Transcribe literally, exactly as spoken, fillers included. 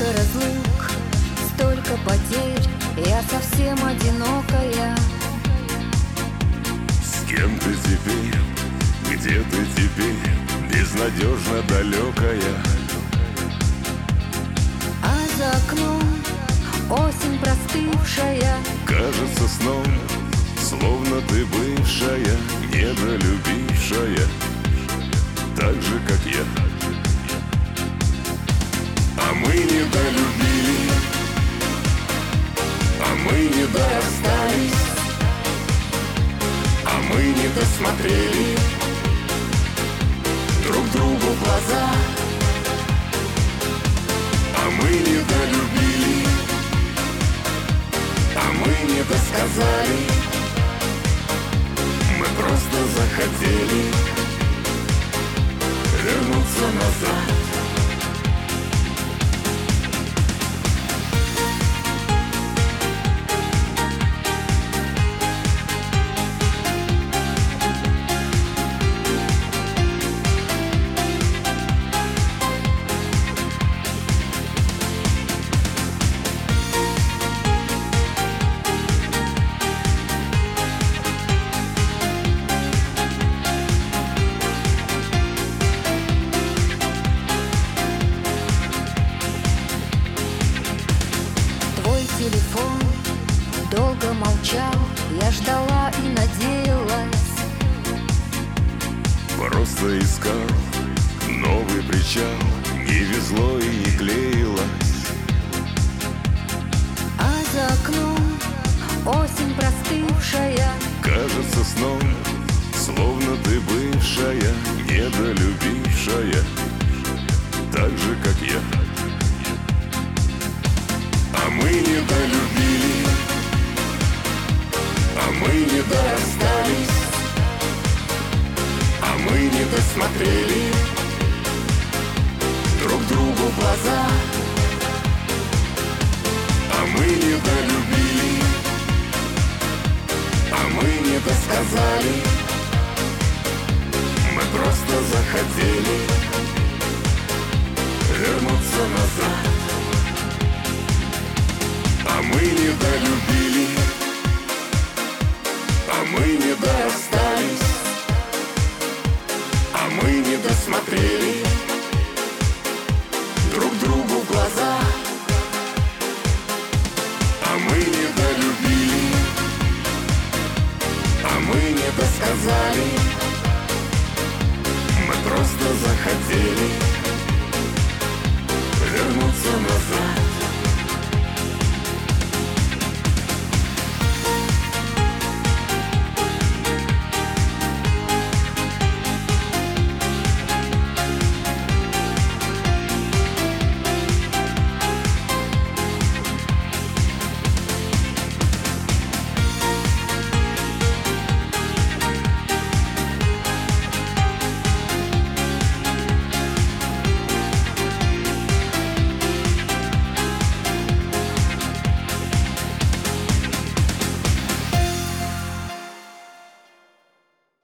Столько разлук, столько потерь, я совсем одинокая. С кем ты теперь, где ты теперь, безнадежно далекая? А за окном осень простывшая, кажется сном, словно ты бывшая, недолюбившая, так же, как я. А мы недолюбили, а мы не дорастались, а мы не досмотрели друг другу в глаза. А мы недолюбили, а мы не досказали, мы просто захотели вернуться назад. Телефон долго молчал, я ждала и надеялась. Просто искал новый причал, не везло и не клеилось. А за окном осень простывшая, кажется сном, словно ты бывшая, недолюбившая, так же, как я. А мы недолюбили, а мы не дорастались, а мы не досмотрели друг другу в глаза. А мы недолюбили, а мы не досказали, мы просто захотели вернуться назад. А мы недолюбили, а мы не дорастались, а мы не досмотрели